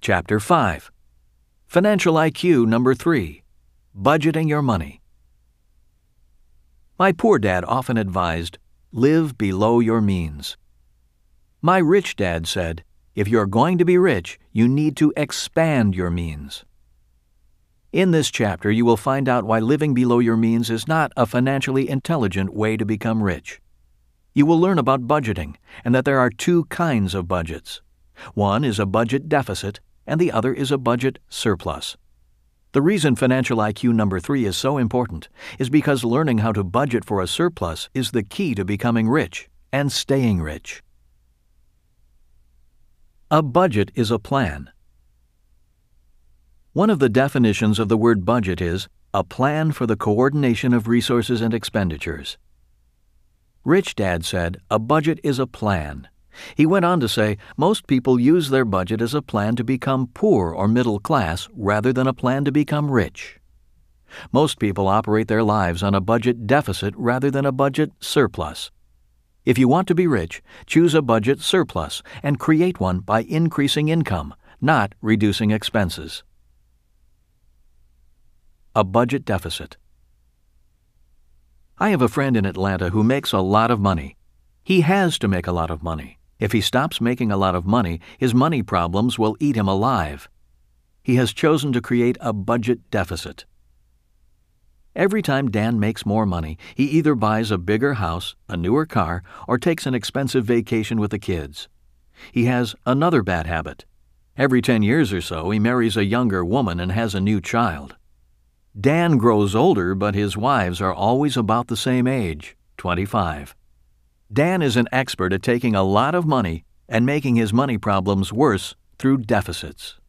Chapter 5. Financial IQ number 3. Budgeting your money. My poor dad often advised, live below your means. My rich dad said, if you're going to be rich, you need to expand your means. In this chapter, you will find out why living below your means is not a financially intelligent way to become rich. You will learn about budgeting and that there are two kinds of budgets. One is a budget deficit, and the other is a budget surplus. The reason financial IQ number 3 is so important is because learning how to budget for a surplus is the key to becoming rich and staying rich. A budget is a plan. One of the definitions of the word budget is a plan for the coordination of resources and expenditures. Rich Dad said, a budget is a plan. He went on to say, most people use their budget as a plan to become poor or middle class rather than a plan to become rich. Most people operate their lives on a budget deficit rather than a budget surplus. If you want to be rich, choose a budget surplus and create one by increasing income, not reducing expenses. A budget deficit. I have a friend in Atlanta who makes a lot of money. He has to make a lot of money. If he stops making a lot of money, his money problems will eat him alive. He has chosen to create a budget deficit. Every time Dan makes more money, he either buys a bigger house, a newer car, or takes an expensive vacation with the kids. He has another bad habit. Every 10 years or so, he marries a younger woman and has a new child. Dan grows older, but his wives are always about the same age, 25. Dan is an expert at taking a lot of money and making his money problems worse through deficits.